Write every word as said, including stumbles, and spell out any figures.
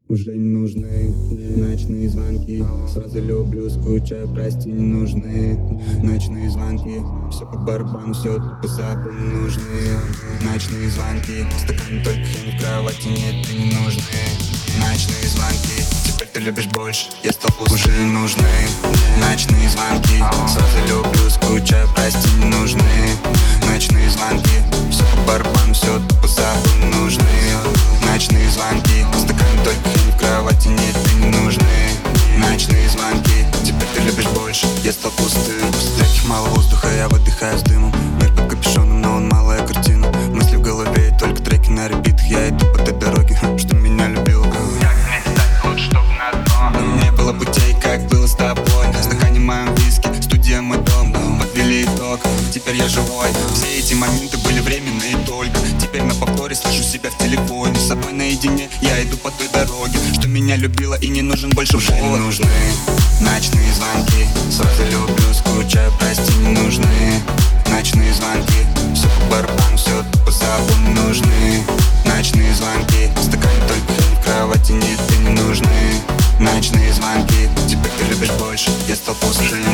Уже не нужны ночные звонки. Сразу люблю, скучаю, прости, не нужны ночные звонки. Все по барабану, все по забу не нужны ночные звонки. Стакан только хрень в кровати, нет, ты не нужны ночные звонки. Теперь ты любишь больше, я стал пустым. Уже не нужны ночные звонки. Сразу люблю, скучаю, прости, не нужны ночные звонки. Все по барабану, все по забу не нужны ночные звонки. Стакан только хрень в кровати, нет, ты не нужны ночные звонки. Теперь ты любишь больше, я стал пустым. После таких мало воздуха, я выдыхаю с дымом. Мир под капюшоном, но он малая картина. Мысли в голове и только треки на репитах. Я иду по той дороге, что меня любила. Как мне стать лучше, чтоб на дно? Но не было путей, как было с тобой. В стакане моем виски, студия мой дом. Подвели итог, теперь я живой. Все эти моменты были временные только. Теперь на повторе слышу себя в телефоне. С собой наедине, я иду по той дороге, что меня любила и не нужен больше повод. Уже не нужны ночные звонки. Сразу люблю, скучаю, прости, не нужны ночные звонки. Все по барабану, все по забу не нужны ночные звонки. Стакан только хрень в кровати, нет, ты не нужны ночные звонки. Теперь ты любишь больше, я стал пустым.